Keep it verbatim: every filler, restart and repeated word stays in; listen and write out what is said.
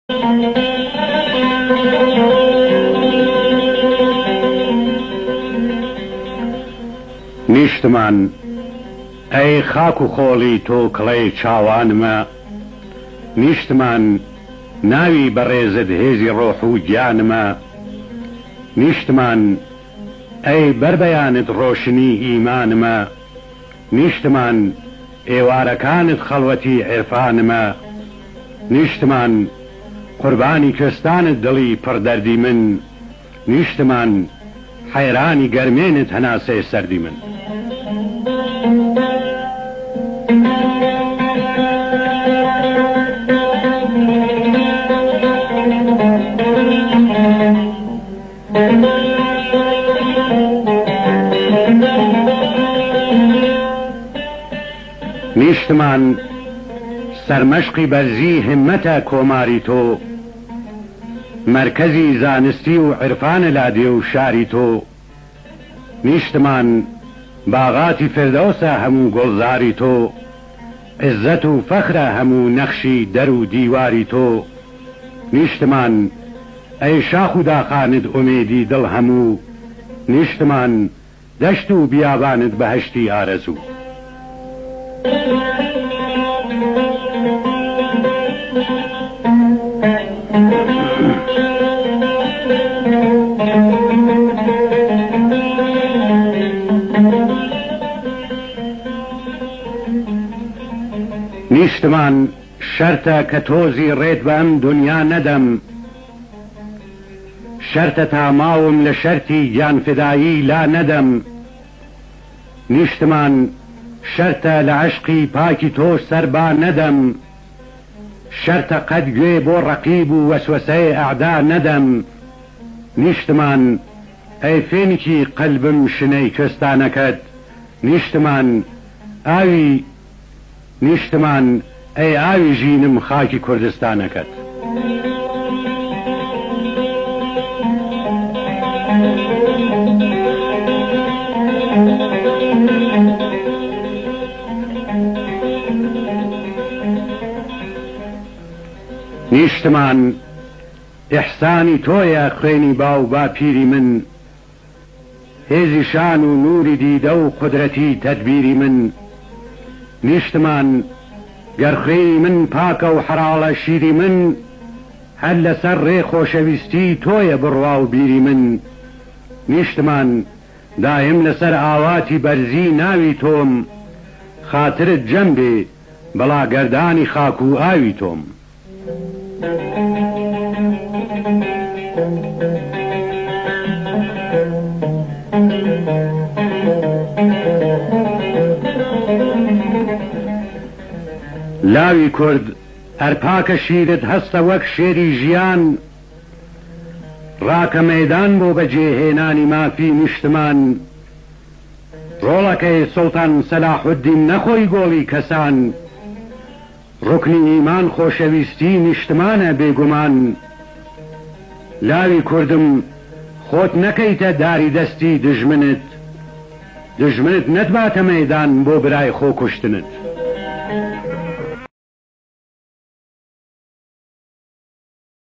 نیشتمان ئەی خاک و خۆڵی تۆ کڵەی چاوانمە، نیشتمان ناوی بەڕێزت هێزی ڕۆح و گیانمە، نیشتمان ئەی بربەیانت ڕۆشنی ئیمانمە، نیشتمان ئێوارەکانت خەڵوەتی عێرفانمە، نیشتمان قوربانی کوێستانت دڵی پڕدەردی من، نیشتمان حەیرانی گەرمێنت هەناسەی سەردی من. نیشتمان سەرمەشقی بەرزی همەتە کۆماری تۆ، مرکزی زانستی و عرفانە لادێ و شاری تۆ، نیشتمان باغاتی فردەوسە هەموو گوڵزاری تۆ، عزت و فەخرە هەموو نەخشی دەر و دیواری تۆ، نیشتمان ئەی شاخ و داخانت ئومێدی دڵ هەموو، نیشتمان دەشت و بیابانت بەهەشتی ئارەزوو. نیشتمان شەرتە کە تۆزی ڕێت بە ئەم دنیا نەدەم، شەرتە تا ماوم لە شەرتی گیانفدایی لا نەدەم، نیشتمان شەرتە لە عەشقی پاکی تۆ سەربا نەدەم، شەرتە قەت گوێ بۆ ڕەقیب و وەسوەسەی ئەعدا نەدەم، نیشتمان ئەی فێنکی قەلبم شنەی کوێستانەکەت، نیشتمان ئاوی نیشتمان ئەی ئاوی ژینم خاکی کوردستانەکەت. نیشتمان ئیحسانی تۆیە خوێنی باو با پیری من، هێزی شان و نوری دیدە و قودرەتی تەدبیری من، نیشتمان گەر خوێنی من پاکە و حەڵاڵە شیری من، هەر لەسەر ڕێ خۆشەویستی تۆیە بڕوا و بیری من، نیشتمان دایم لەسەر ئاواتی بەرزی ناوی تۆم، خاترت جەم بێ بەڵا گەردانی خاک و ئاوی تۆم. لاوی کورد هەرپاکە شیرت هەستە وەک شێری ژیان، ڕاکە مەیدان بۆ بەجێهێنانی مافی نیشتمان، ڕۆڵەکەی سوڵتان سەلاحوددین نەخۆی گۆڵی کەسان، ڕوکنی ئیمان خۆشەویستی نیشتمانە بێگومان، لاوی کوردم خۆت نەکەیتە داری دەستی دژمنت، دژمنت نەتباتە مەیدان بۆ برای خۆ کوشتنت.